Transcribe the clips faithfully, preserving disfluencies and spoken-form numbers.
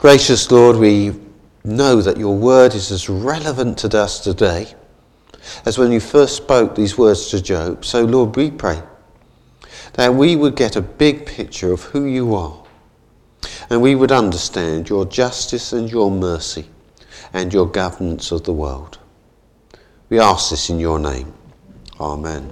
Gracious Lord, we know that your word is as relevant to us today as when you first spoke these words to Job. So Lord, we pray that we would get a big picture of who you are, and we would understand your justice and your mercy and your governance of the world. We ask this in your name. Amen.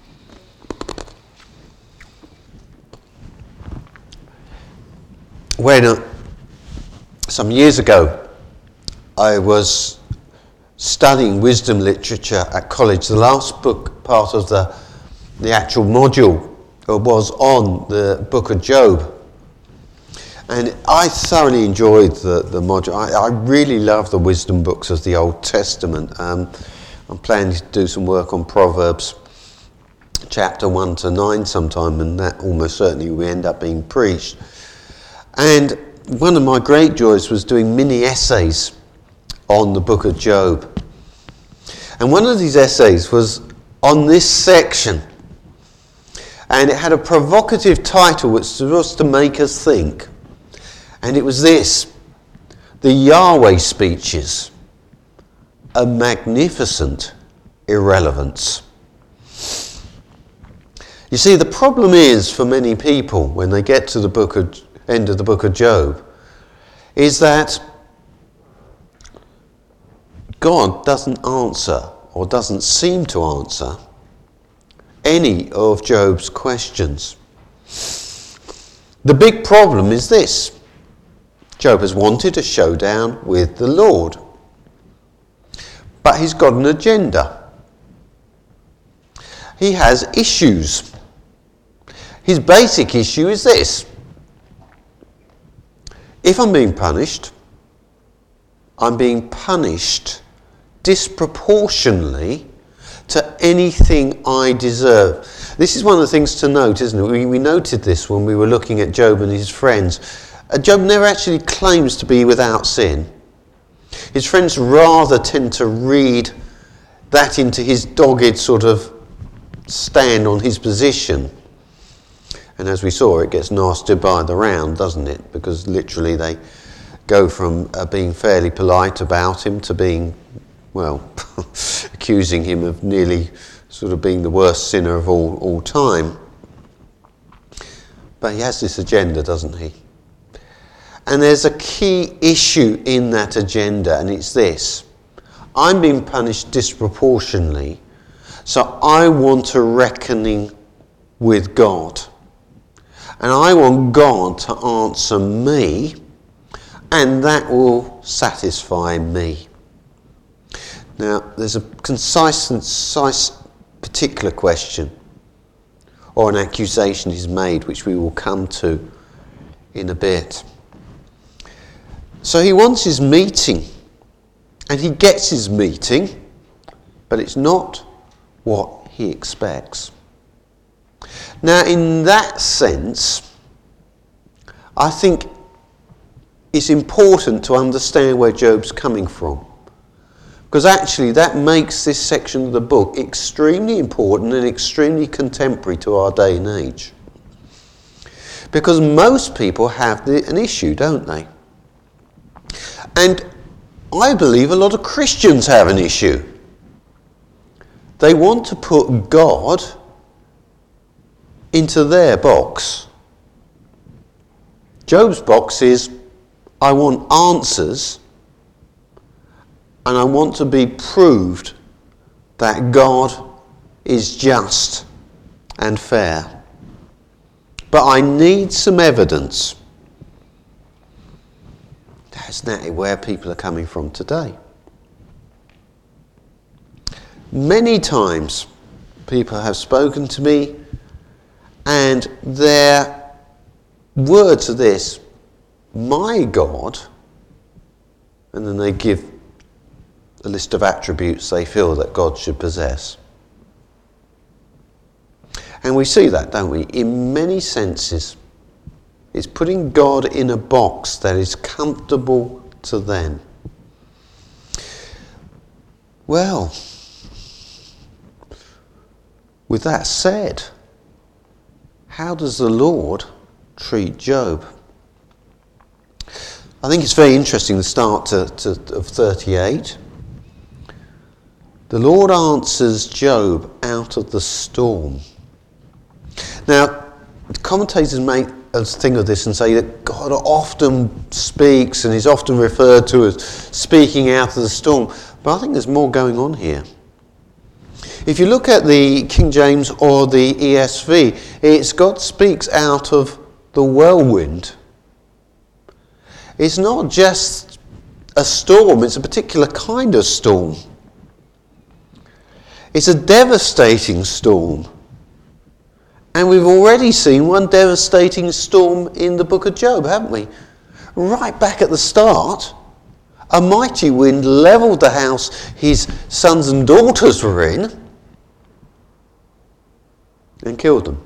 When uh, some years ago I was studying wisdom literature at college, the last book, part of the, the actual module, was on the book of Job. And I thoroughly enjoyed the, the module. I, I really love the wisdom books of the Old Testament. Um, I'm planning to do some work on Proverbs chapter one to nine sometime, and that almost certainly will end up being preached. And one of my great joys was doing mini essays on the book of Job. And one of these essays was on this section. And it had a provocative title which was to make us think. And it was this: the Yahweh speeches, a magnificent irrelevance. You see, the problem is for many people when they get to the book of, end of the book of Job, is that God doesn't answer, or doesn't seem to answer, any of Job's questions. The big problem is this: Job has wanted a showdown with the Lord, but he's got an agenda. He has issues. His basic issue is this: if I'm being punished, I'm being punished disproportionately to anything I deserve. This is one of the things to note, isn't it? We, we noted this when we were looking at Job and his friends. Uh, Job never actually claims to be without sin. His friends rather tend to read that into his dogged sort of stand on his position. And as we saw, it gets nasty by the round, doesn't it? Because literally they go from uh, being fairly polite about him to being, well, accusing him of nearly sort of being the worst sinner of all, all time. But he has this agenda, doesn't he? And there's a key issue in that agenda, and it's this: I'm being punished disproportionately, so I want a reckoning with God. And I want God to answer me, and that will satisfy me. Now, there's a concise, concise, particular question, or an accusation is made, which we will come to in a bit. So he wants his meeting, and he gets his meeting, but it's not what he expects. Now, in that sense, I think it's important to understand where Job's coming from, because actually that makes this section of the book extremely important and extremely contemporary to our day and age. Because most people have the, an issue, don't they? And I believe a lot of Christians have an issue. They want to put God into their box. Job's box is, I want answers, and I want to be proved that God is just and fair. But I need some evidence. That's not where people are coming from today. Many times people have spoken to me, and their words are this: my God, and then they give a list of attributes they feel that God should possess. And we see that, don't we? In many senses, it's putting God in a box that is comfortable to them. Well, with that said, how does the Lord treat Job? I think it's very interesting, the start to, to, of thirty-eight. The Lord answers Job out of the storm. Now, commentators make a thing of this and say that God often speaks and is often referred to as speaking out of the storm. But I think there's more going on here. If you look at the King James or the E S V, it's God speaks out of the whirlwind. It's not just a storm, it's a particular kind of storm. It's a devastating storm. And we've already seen one devastating storm in the book of Job, haven't we? Right back at the start, a mighty wind levelled the house his sons and daughters were in and killed them.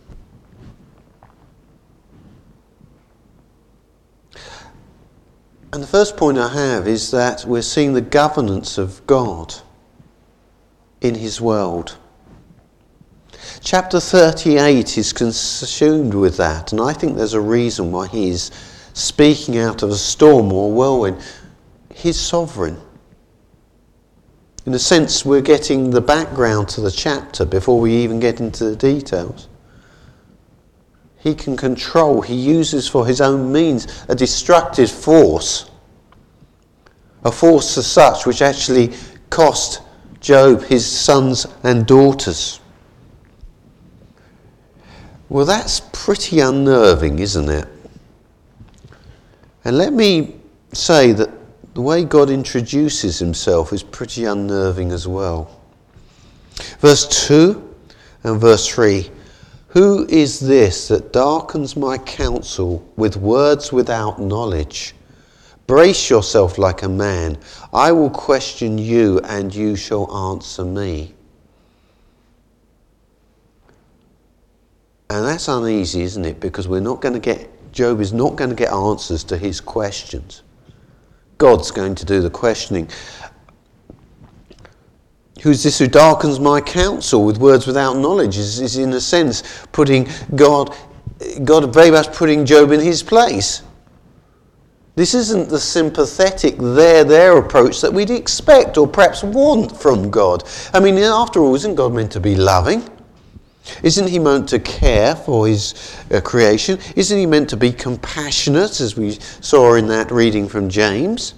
And the first point I have is that we're seeing the governance of God in his world. Chapter thirty-eight is consumed with that, and I think there's a reason why he's speaking out of a storm or whirlwind. He's sovereign. In a sense, we're getting the background to the chapter before we even get into the details. He can control, he uses for his own means a destructive force, a force as such which actually cost Job his sons and daughters. Well, that's pretty unnerving, isn't it? And let me say that the way God introduces himself is pretty unnerving as well. Verse two and verse three. Who is this that darkens my counsel with words without knowledge? Brace yourself like a man. I will question you and you shall answer me. And that's uneasy, isn't it? Because we're not going to get, Job is not going to get answers to his questions. God's going to do the questioning. Who's this who darkens my counsel with words without knowledge? Is, is in a sense putting God, God very much putting Job in his place. This isn't the sympathetic there, there approach that we'd expect or perhaps want from God. I mean, after all, isn't God meant to be loving? Isn't he meant to care for his uh, creation? Isn't he meant to be compassionate, as we saw in that reading from James?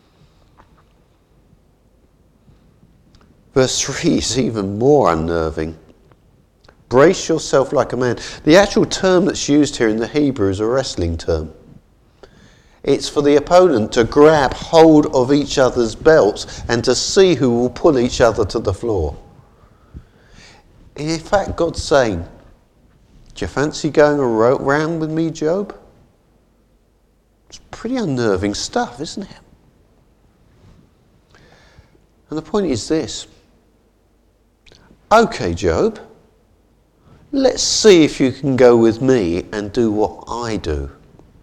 Verse three is even more unnerving. Brace yourself like a man. The actual term that's used here in the Hebrew is a wrestling term. It's for the opponent to grab hold of each other's belts and to see who will pull each other to the floor. In fact, God's saying, do you fancy going around with me, Job? It's pretty unnerving stuff, isn't it? And the point is this. Okay, Job, let's see if you can go with me and do what I do.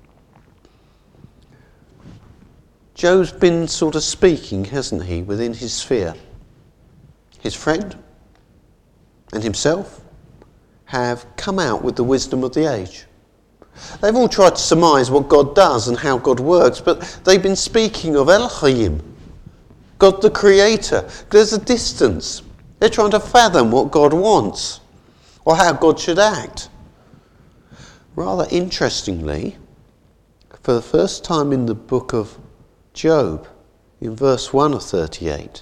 Job's been sort of speaking, hasn't he, within his sphere. His friend and himself have come out with the wisdom of the age. They've all tried to surmise what God does and how God works, but they've been speaking of Elohim, God the Creator. There's a distance. They're trying to fathom what God wants or how God should act. Rather interestingly, for the first time in the book of Job, in verse one of thirty-eight,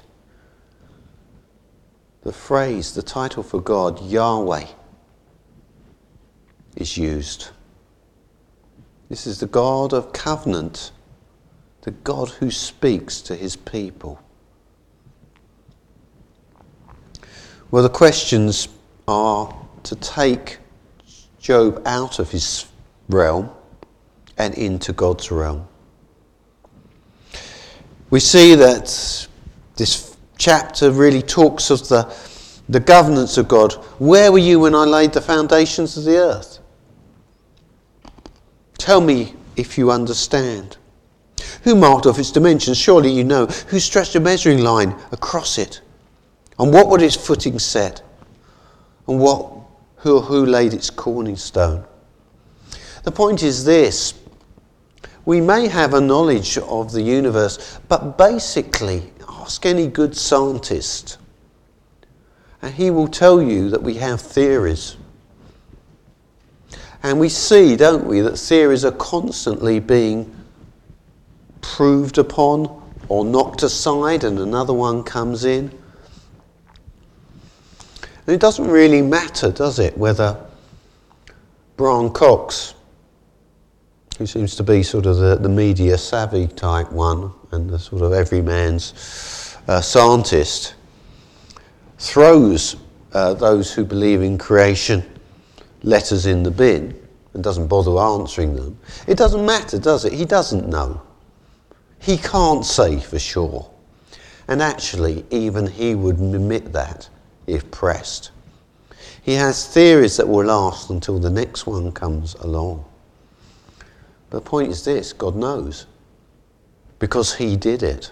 the phrase, the title for God, Yahweh, is used. This is the God of covenant, the God who speaks to his people. Well, the questions are to take Job out of his realm and into God's realm. We see that this chapter really talks of the, the governance of God. Where were you when I laid the foundations of the earth? Tell me if you understand. Who marked off its dimensions? Surely you know. Who stretched a measuring line across it? And what would its footing set? And what, who, who laid its cornerstone? The point is this. We may have a knowledge of the universe, but basically, ask any good scientist, and he will tell you that we have theories. And we see, don't we, that theories are constantly being proved upon or knocked aside, and another one comes in. And it doesn't really matter, does it, whether Brian Cox, who seems to be sort of the, the media savvy type one and the sort of everyman's uh, scientist, throws uh, those who believe in creation letters in the bin and doesn't bother answering them. It doesn't matter, does it? He doesn't know. He can't say for sure. And actually, even he would admit that if pressed. He has theories that will last until the next one comes along. But the point is this, God knows, because he did it.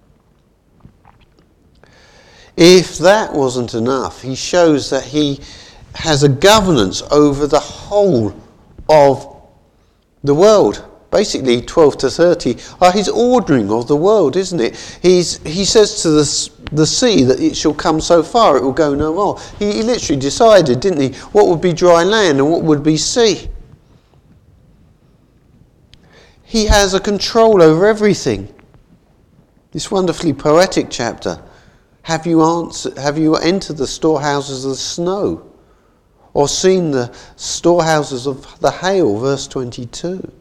If that wasn't enough, he shows that he has a governance over the whole of the world. Basically, twelve to thirty are his ordering of the world, isn't it? He's, he says to the, the sea that it shall come so far, it will go no more. He, he literally decided, didn't he, what would be dry land and what would be sea. He has a control over everything. This wonderfully poetic chapter. Have you answered, have you entered the storehouses of the snow? Or seen the storehouses of the hail? Verse twenty-two.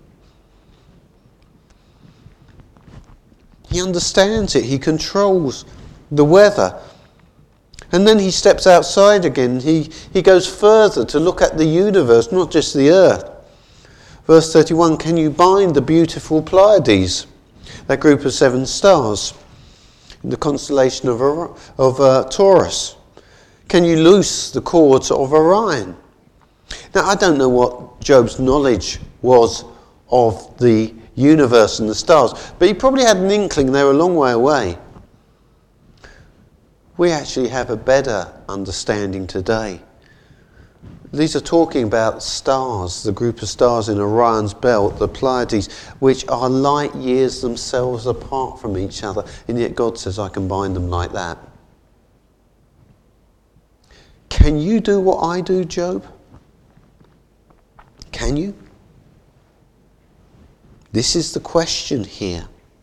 He understands it. He controls the weather. And then he steps outside again. He, he goes further to look at the universe, not just the earth. Verse thirty-one, can you bind the beautiful Pleiades, that group of seven stars, in the constellation of, of uh, Taurus? Can you loose the cords of Orion? Now, I don't know what Job's knowledge was of the universe and the stars, but he probably had an inkling they were a long way away. We actually have a better understanding today. These are talking about stars, the group of stars in Orion's belt, the Pleiades, which are light years themselves apart from each other, and yet God says, I can bind them like that. Can you do what I do, Job? Can you? This is the question here.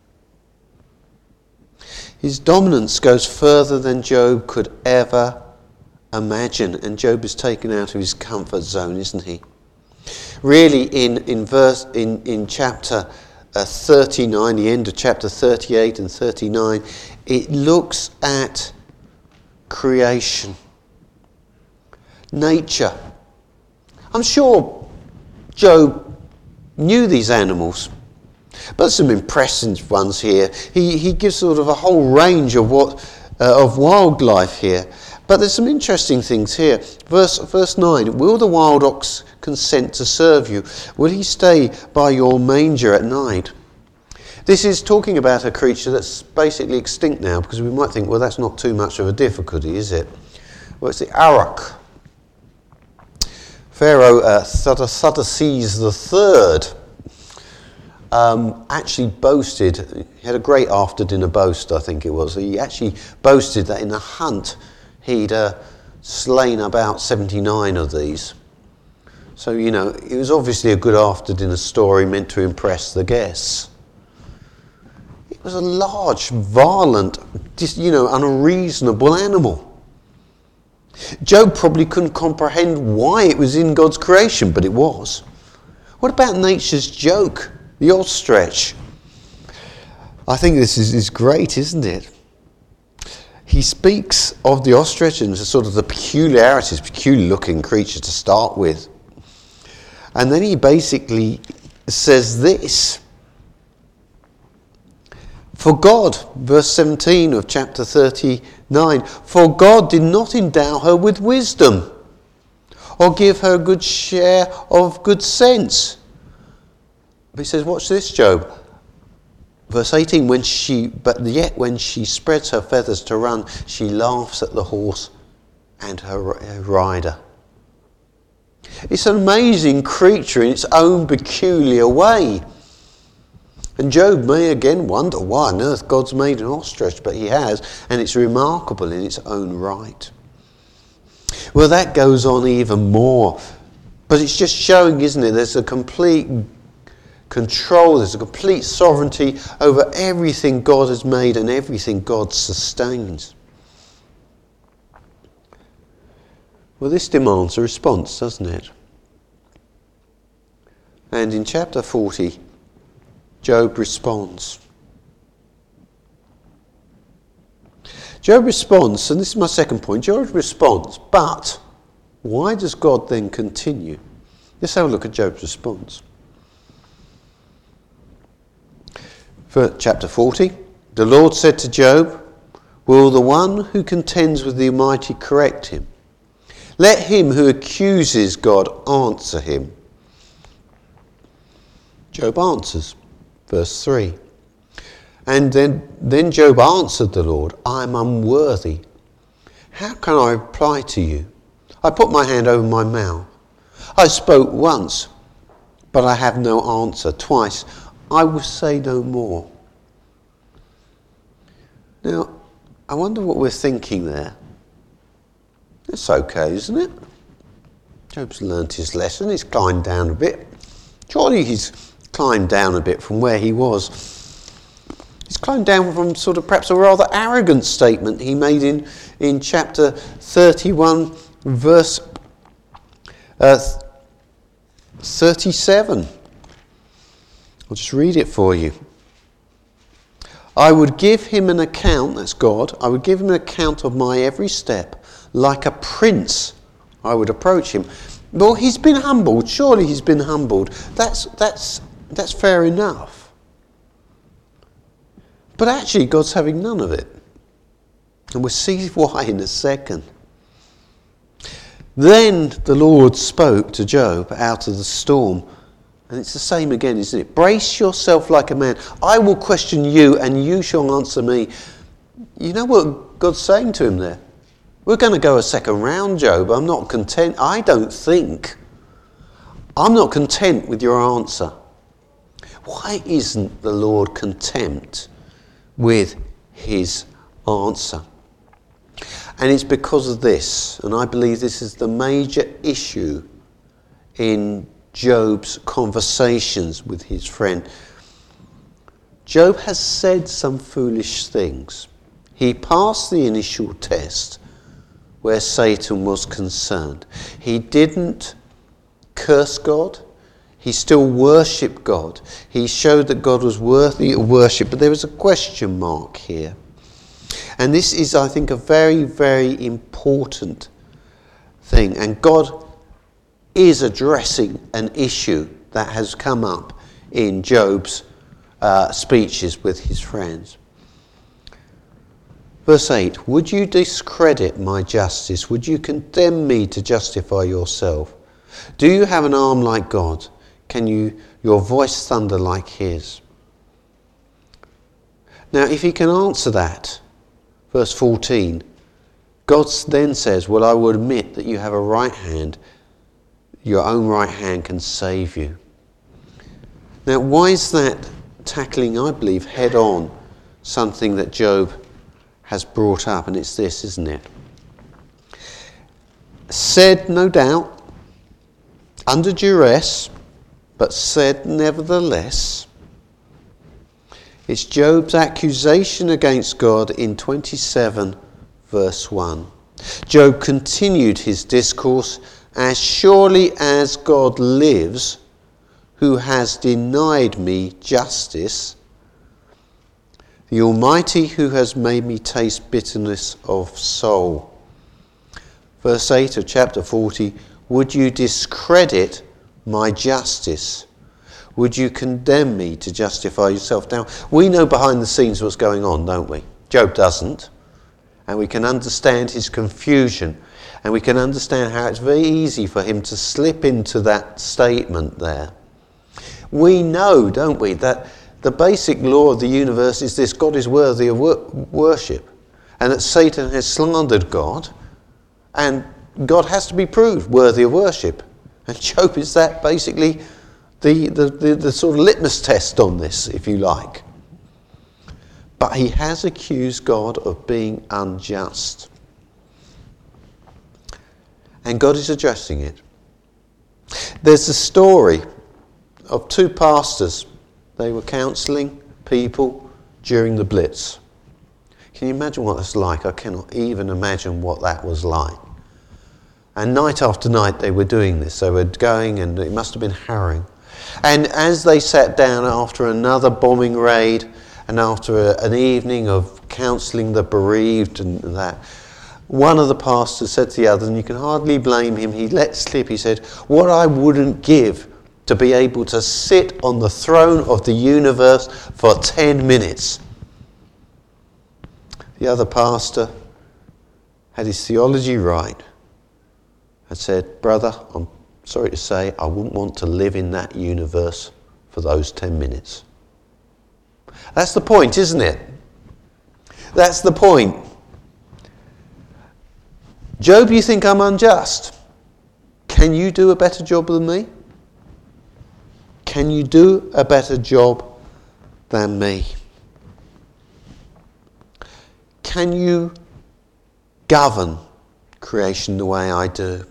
His dominance goes further than Job could ever imagine, and Job is taken out of his comfort zone, isn't he? Really, in in verse in in chapter uh, thirty-nine, the end of chapter thirty-eight and thirty-nine, it looks at creation, nature. I'm sure Job knew these animals, but some impressive ones here. He he gives sort of a whole range of what uh, of wildlife here. But there's some interesting things here. Verse verse nine, will the wild ox consent to serve you? Will he stay by your manger at night? This is talking about a creature that's basically extinct now, because we might think, well, that's not too much of a difficulty, is it? Well, it's the auroch. Pharaoh uh, Thutmosis the third um, actually boasted, he had a great after-dinner boast, I think it was. He actually boasted that in a hunt he'd uh, slain about seventy-nine of these. So, you know, it was obviously a good after-dinner story meant to impress the guests. It was a large, violent, just, you know, unreasonable animal. Job probably couldn't comprehend why it was in God's creation, but it was. What about nature's joke, the ostrich? I think this is, is great, isn't it? He speaks of the ostrich and sort of the peculiarities, peculiar looking creature to start with. And then he basically says this. For God, verse seventeen of chapter thirty-nine, for God did not endow her with wisdom or give her a good share of good sense. But he says, watch this, Job. Verse eighteen, when she, but yet when she spreads her feathers to run, she laughs at the horse and her, her rider. It's an amazing creature in its own peculiar way. And Job may again wonder why on earth God's made an ostrich, but he has, and it's remarkable in its own right. Well, that goes on even more, but it's just showing, isn't it, there's a complete control, there's a complete sovereignty over everything God has made and everything God sustains. Well, this demands a response, doesn't it? And in chapter forty, Job responds. Job responds, and this is my second point, Job responds, but why does God then continue? Let's have a look at Job's response. For chapter forty, the Lord said to Job, will the one who contends with the Almighty correct him? Let him who accuses God answer him. Job answers. Verse three. And then, then Job answered the Lord, I am unworthy. How can I reply to you? I put my hand over my mouth. I spoke once, but I have no answer. Twice, I will say no more. Now, I wonder what we're thinking there. It's okay, isn't it? Job's learnt his lesson. He's climbed down a bit. Surely he's climbed down a bit from where he was. He's climbed down from sort of perhaps a rather arrogant statement he made in, in chapter thirty-one, verse uh, thirty-seven. I'll just read it for you. I would give him an account, that's God, I would give him an account of my every step. Like a prince, I would approach him. Well, he's been humbled. Surely he's been humbled. That's that's that's fair enough. But actually, God's having none of it. And we'll see why in a second. Then the Lord spoke to Job out of the storm. And it's the same again, isn't it? Brace yourself like a man. I will question you and you shall answer me. You know what God's saying to him there? We're going to go a second round, Job. I'm not content. I don't think. I'm not content with your answer. Why isn't the Lord content with his answer? And it's because of this, and I believe this is the major issue in Job's conversations with his friend. Job has said some foolish things. He passed the initial test where Satan was concerned. He didn't curse God. He still worshipped God. He showed that God was worthy of worship. But there was a question mark here. And this is, I think, a very, very important thing. And God is addressing an issue that has come up in Job's uh, speeches with his friends. Verse eight, would you discredit my justice? Would you condemn me to justify yourself? Do you have an arm like God? Can you your voice thunder like his? Now, if he can answer that, verse fourteen, God then says, well, I will admit that you have a right hand. Your own right hand can save you. Now, why is that tackling, I believe, head on something that Job has brought up? And it's this, isn't it? Said, no doubt, under duress, but said nevertheless. It's Job's accusation against God in twenty-seven, verse one. Job continued his discourse, as surely as God lives, who has denied me justice, the Almighty who has made me taste bitterness of soul. Verse eight of chapter forty, would you discredit my justice? Would you condemn me to justify yourself? Now, we know behind the scenes what's going on, don't we? Job doesn't. And we can understand his confusion. And we can understand how it's very easy for him to slip into that statement there. We know, don't we, that the basic law of the universe is this: God is worthy of wor- worship. And that Satan has slandered God. And God has to be proved worthy of worship. And Job is that basically the, the, the, the sort of litmus test on this, if you like. But he has accused God of being unjust. And God is addressing it. There's a story of two pastors. They were counselling people during the Blitz. Can you imagine what that's like? I cannot even imagine what that was like. And night after night they were doing this. They were going, and it must have been harrowing. And as they sat down after another bombing raid, and after a, an evening of counselling the bereaved and that, one of the pastors said to the other, and you can hardly blame him, he let slip, he said, "What I wouldn't give to be able to sit on the throne of the universe for ten minutes. The other pastor had his theology right and said, "Brother, I'm sorry to say, I wouldn't want to live in that universe for those ten minutes. That's the point, isn't it? That's the point. Job, you think I'm unjust? Can you do a better job than me? Can you do a better job than me? Can you govern creation the way I do?"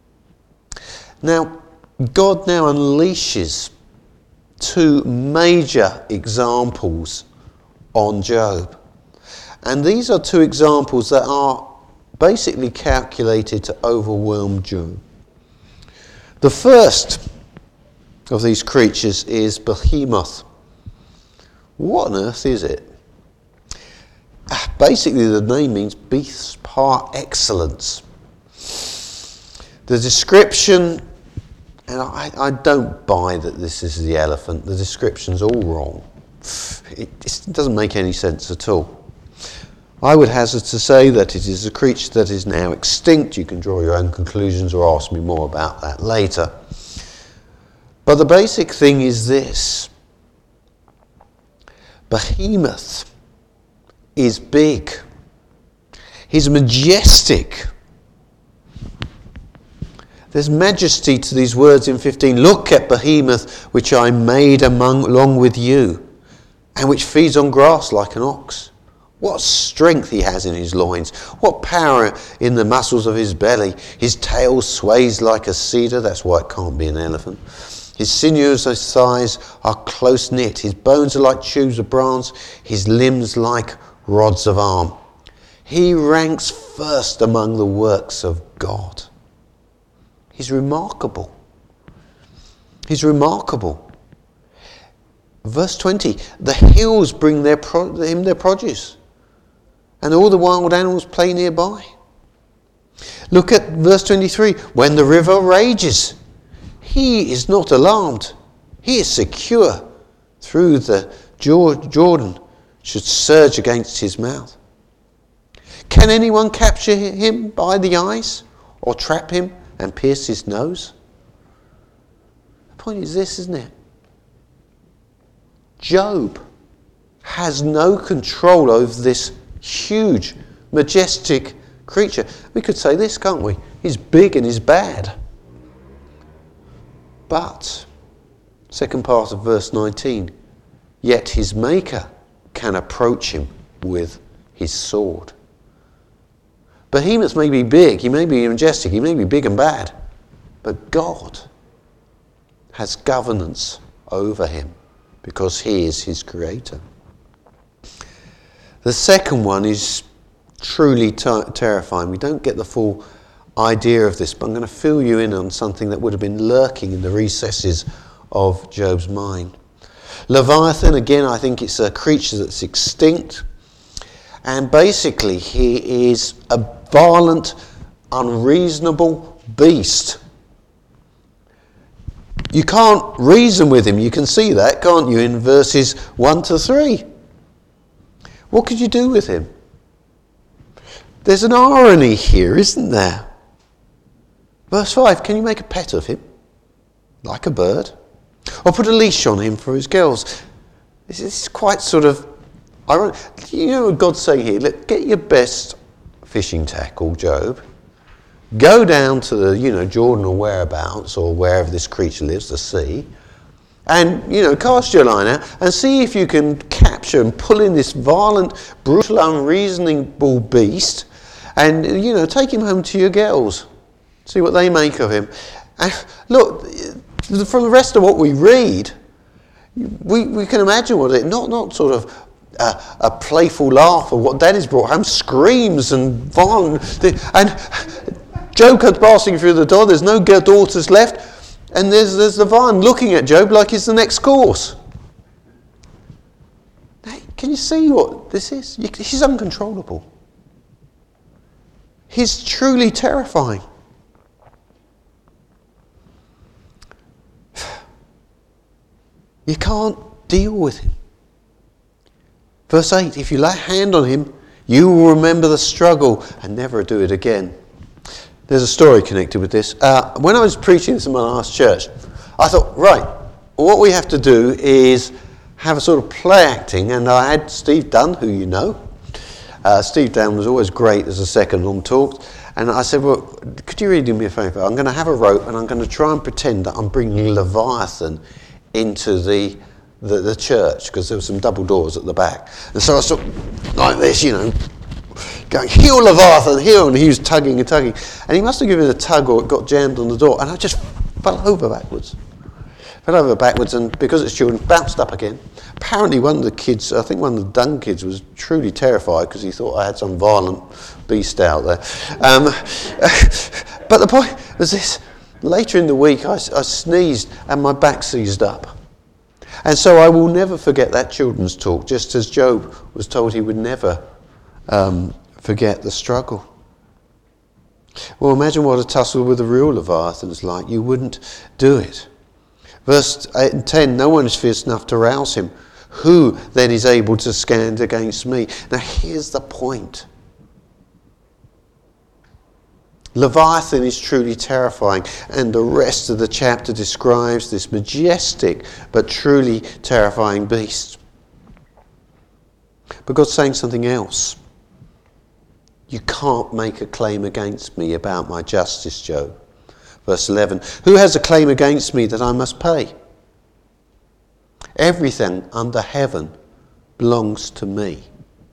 Now, God now unleashes two major examples on Job. And these are two examples that are basically calculated to overwhelm Job. The first of these creatures is Behemoth. What on earth is it? Basically, the name means beast par excellence. The description, and I, I don't buy that this is the elephant. The description's all wrong. It, it doesn't make any sense at all. I would hazard to say that it is a creature that is now extinct. You can draw your own conclusions or ask me more about that later. But the basic thing is this. Behemoth is big. He's majestic. There's majesty to these words in fifteen. "Look at Behemoth, which I made among, along with you, and which feeds on grass like an ox." What strength he has in his loins. What power in the muscles of his belly. His tail sways like a cedar. That's why it can't be an elephant. His sinews and thighs are close knit. His bones are like tubes of bronze. His limbs like rods of arm. He ranks first among the works of God. He's remarkable. He's remarkable. Verse twenty, "The hills bring their pro- him their produce, and all the wild animals play nearby." Look at verse twenty-three. "When the river rages, he is not alarmed. He is secure through the Jordan should surge against his mouth. Can anyone capture him by the eyes or trap him and pierce his nose?" The point is this, isn't it? Job has no control over this huge, majestic creature. We could say this, can't we? He's big and he's bad. But, second part of verse nineteen, "Yet his maker can approach him with his sword." Behemoth may be big, he may be majestic, he may be big and bad, but God has governance over him because he is his creator. The second one is truly ter- terrifying. We don't get the full idea of this, but I'm going to fill you in on something that would have been lurking in the recesses of Job's mind. Leviathan, again, I think it's a creature that's extinct. And basically, he is a violent, unreasonable beast. You can't reason with him. You can see that, can't you, in verses one to three. What could you do with him? There's an irony here, isn't there? Verse five, can you make a pet of him? Like a bird? Or put a leash on him for his girls? This is quite sort of ironic. You know what God's saying here? Look, get your best fishing tackle, Job. Go down to the, you know, Jordan or whereabouts, or wherever this creature lives, the sea, And, you know, cast your line out and see if you can capture and pull in this violent, brutal, unreasonable beast and, you know, take him home to your girls. See what they make of him. And look, from the rest of what we read, we, we can imagine what it, not, not sort of a, a playful laugh of what Daddy's brought home, screams and violent. And Job comes passing through the door, there's no daughters left. And there's, there's the vine looking at Job like he's the next course. Hey, can you see what this is? He's uncontrollable. He's truly terrifying. You can't deal with him. Verse eight, if you lay a hand on him, you will remember the struggle and never do it again. There's a story connected with this. Uh, when I was preaching this in my last church, I thought, right, what we have to do is have a sort of play acting, and I had Steve Dunn, who you know. Uh, Steve Dunn was always great as a second on talks, and I said, well, could you really do me a favour? I'm going to have a rope, and I'm going to try and pretend that I'm bringing Leviathan into the the, the church, because there were some double doors at the back. And so I sort of, like this, you know, going, heal Leviathan, heal, and he was tugging and tugging. And he must have given it a tug or it got jammed on the door, and I just fell over backwards. Fell over backwards, and because it's children, bounced up again. Apparently one of the kids, I think one of the Dunn kids, was truly terrified because he thought I had some violent beast out there. Um, but the point was this, later in the week I, I sneezed and my back seized up. And so I will never forget that children's talk, just as Job was told he would never um, forget the struggle. Well, imagine what a tussle with the real Leviathan is like. You wouldn't do it. Verse eight and ten, no one is fierce enough to rouse him. Who then is able to stand against me? Now here's the point. Leviathan is truly terrifying, and the rest of the chapter describes this majestic but truly terrifying beast. But God's saying something else. You can't make a claim against me about my justice, Job. Verse eleven, who has a claim against me that I must pay? Everything under heaven belongs to me.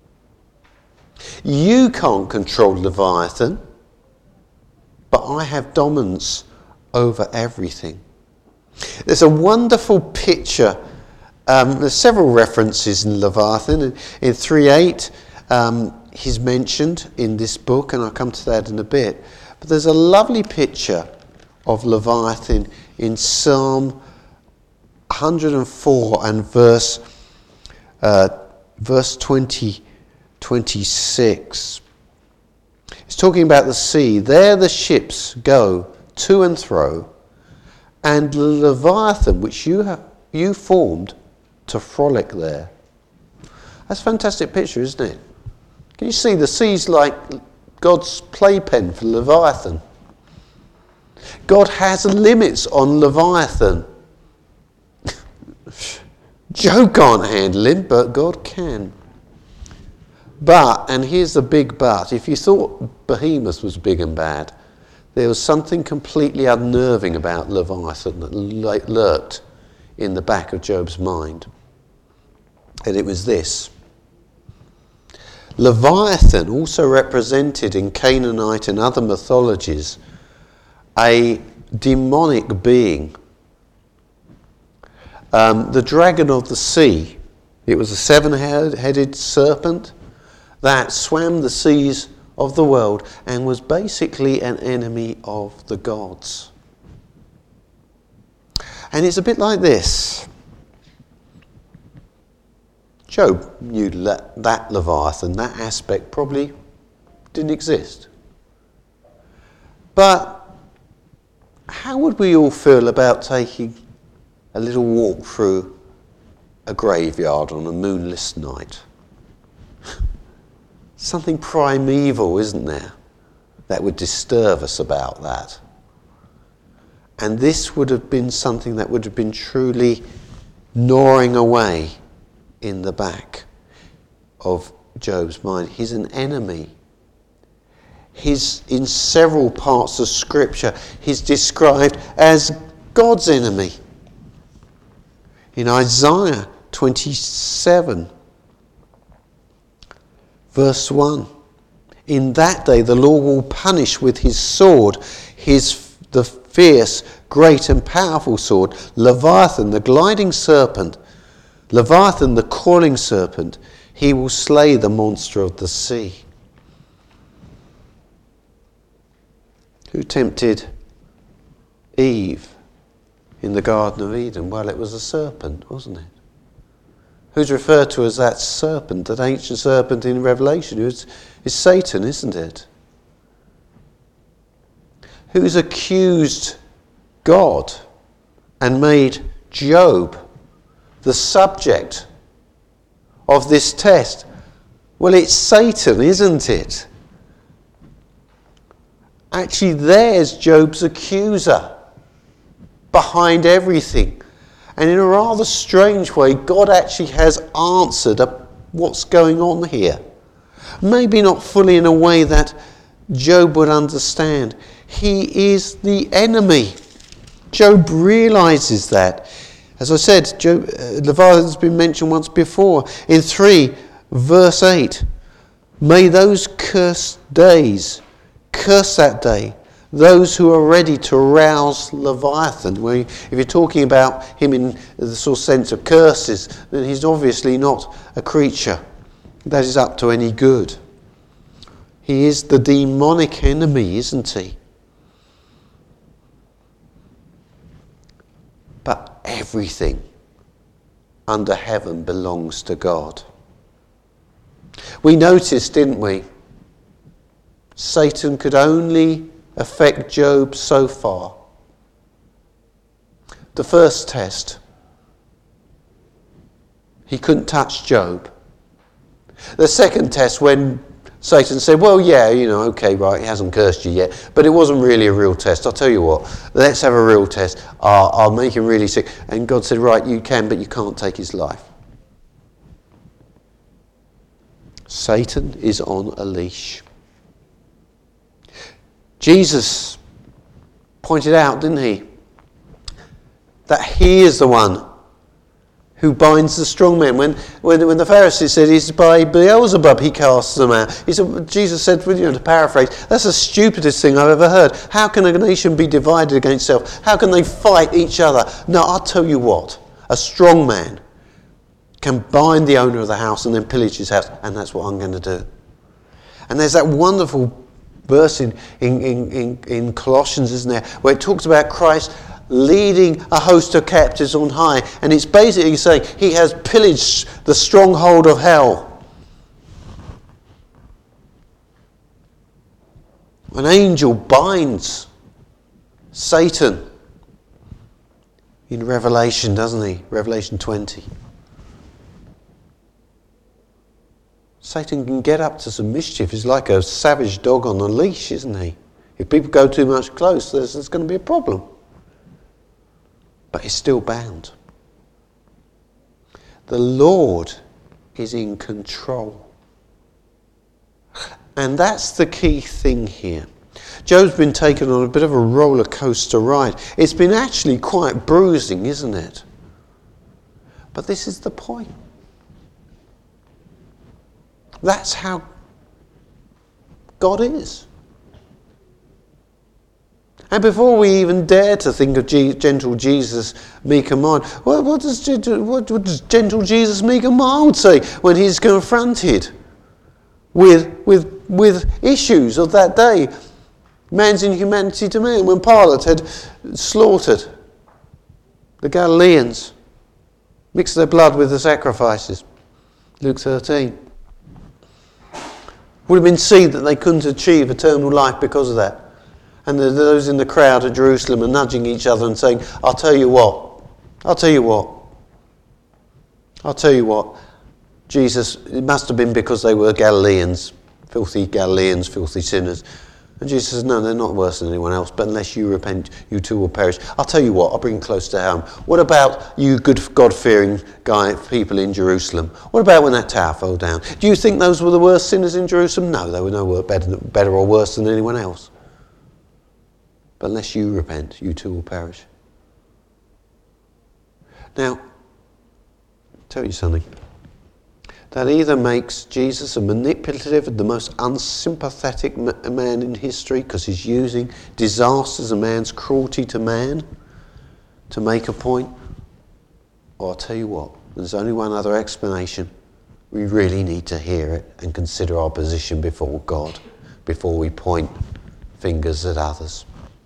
You can't control Leviathan, but I have dominance over everything. There's a wonderful picture. Um, there's several references in Leviathan. In, in three eight, um, he's mentioned in this book, and I'll come to that in a bit. But there's a lovely picture of Leviathan in Psalm one hundred four and verse uh, verse twenty, twenty-six. It's talking about the sea. There the ships go to and fro, and Leviathan, which you have you formed to frolic there. That's a fantastic picture, isn't it? Can you see the sea's like God's playpen for Leviathan? God has limits on Leviathan. Job can't handle him, but God can. But, and here's the big but, if you thought Behemoth was big and bad, there was something completely unnerving about Leviathan that lurked in the back of Job's mind. And it was this. Leviathan also represented in Canaanite and other mythologies a demonic being. Um, the dragon of the sea. It was a seven-headed serpent that swam the seas of the world and was basically an enemy of the gods. And it's a bit like this. Job knew that, that Leviathan, that aspect probably didn't exist. But how would we all feel about taking a little walk through a graveyard on a moonless night? Something primeval, isn't there, that would disturb us about that. And this would have been something that would have been truly gnawing away in the back of Job's mind. He's an enemy. He's, in several parts of Scripture, he's described as God's enemy. In Isaiah twenty-seven, verse one, in that day the Lord will punish with his sword his the fierce, great and powerful sword, Leviathan, the gliding serpent, Leviathan, the coiling serpent. He will slay the monster of the sea. Who tempted Eve in the Garden of Eden? Well, it was a serpent, wasn't it? Who's referred to as that serpent, that ancient serpent in Revelation? It's, it's Satan, isn't it? Who's accused God and made Job the subject of this test? Well, it's Satan, isn't it? Actually, there's Job's accuser behind everything. And in a rather strange way, God actually has answered what's going on here. Maybe not fully in a way that Job would understand. He is the enemy. Job realizes that. As I said, Job, uh, Leviathan's been mentioned once before. In three, verse eight, may those cursed days, curse that day, those who are ready to rouse Leviathan. Well, if you're talking about him in the sort of sense of curses, then he's obviously not a creature that is up to any good. He is the demonic enemy, isn't he? But everything under heaven belongs to God. We noticed, didn't we? Satan could only affect Job so far. The first test, he couldn't touch Job. The second test, when Satan said, well, yeah, you know, okay, right, he hasn't cursed you yet, but it wasn't really a real test. I'll tell you what, let's have a real test. I'll, I'll make him really sick. And God said, right, you can, but you can't take his life. Satan is on a leash. Jesus pointed out, didn't he, that he is the one who binds the strong men. When, when, when the Pharisees said it's by Beelzebub he casts them out, he said, Jesus said, you know, to paraphrase, that's the stupidest thing I've ever heard. How can a nation be divided against itself? How can they fight each other? No, I'll tell you what, a strong man can bind the owner of the house and then pillage his house, and that's what I'm going to do. And there's that wonderful verse in, in, in, in Colossians, isn't there, where it talks about Christ leading a host of captives on high, and it's basically saying he has pillaged the stronghold of hell. An angel binds Satan in Revelation, doesn't he? Revelation twenty. Satan can get up to some mischief. He's like a savage dog on a leash, isn't he? If people go too much close, there's, there's going to be a problem. But he's still bound. The Lord is in control. And that's the key thing here. Job's been taken on a bit of a roller coaster ride. It's been actually quite bruising, isn't it? But this is the point. That's how God is. And before we even dare to think of G- gentle Jesus, meek and mild, what, what, does, what, what does gentle Jesus, meek and mild say when he's confronted with, with, with issues of that day? Man's inhumanity to man. When Pilate had slaughtered the Galileans, mixed their blood with the sacrifices. Luke thirteen. Would have been seen that they couldn't achieve eternal life because of that. And those in the crowd at Jerusalem are nudging each other and saying, I'll tell you what, I'll tell you what, I'll tell you what, Jesus, it must have been because they were Galileans, filthy Galileans, filthy sinners. And Jesus says, no, they're not worse than anyone else, but unless you repent, you too will perish. I'll tell you what, I'll bring close to home. What about you good God-fearing guy people in Jerusalem? What about when that tower fell down? Do you think those were the worst sinners in Jerusalem? No, they were no better, better or worse than anyone else. But unless you repent, you too will perish. Now, tell you something. That either makes Jesus a manipulative and the most unsympathetic man in history because he's using disasters of man's cruelty to man to make a point. Or I'll tell you what, there's only one other explanation. We really need to hear it and consider our position before God before we point fingers at others.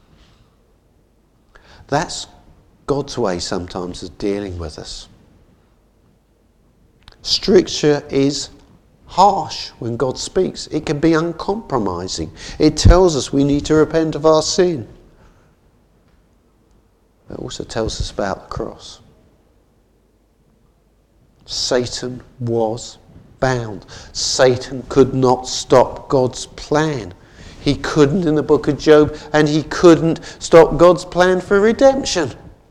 That's God's way sometimes of dealing with us. Scripture is harsh when God speaks. It can be uncompromising. It tells us we need to repent of our sin. It also tells us about the cross. Satan was bound. Satan could not stop God's plan. He couldn't in the book of Job, and he couldn't stop God's plan for redemption.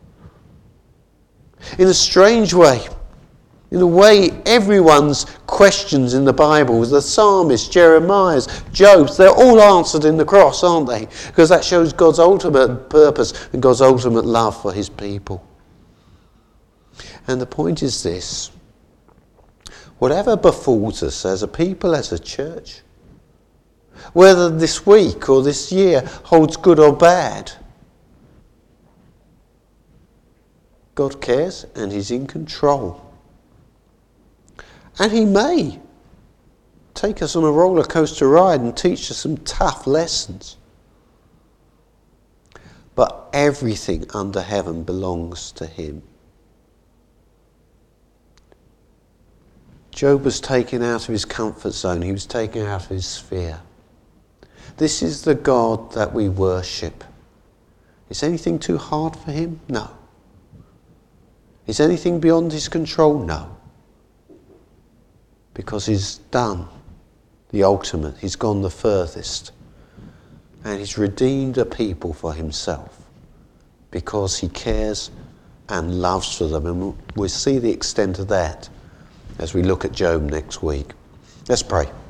In a strange way, in a way everyone's questions in the Bible, the psalmists, Jeremiah's, Job's, they're all answered in the cross, aren't they? Because that shows God's ultimate purpose and God's ultimate love for his people. And the point is this: whatever befalls us as a people, as a church, whether this week or this year holds good or bad, God cares and he's in control. And he may take us on a roller coaster ride and teach us some tough lessons. But everything under heaven belongs to him. Job was taken out of his comfort zone. He was taken out of his sphere. This is the God that we worship. Is anything too hard for him? No. Is anything beyond his control? No. Because he's done the ultimate. He's gone the furthest. And he's redeemed a people for himself because he cares and loves for them. And we'll see the extent of that as we look at Job next week. Let's pray.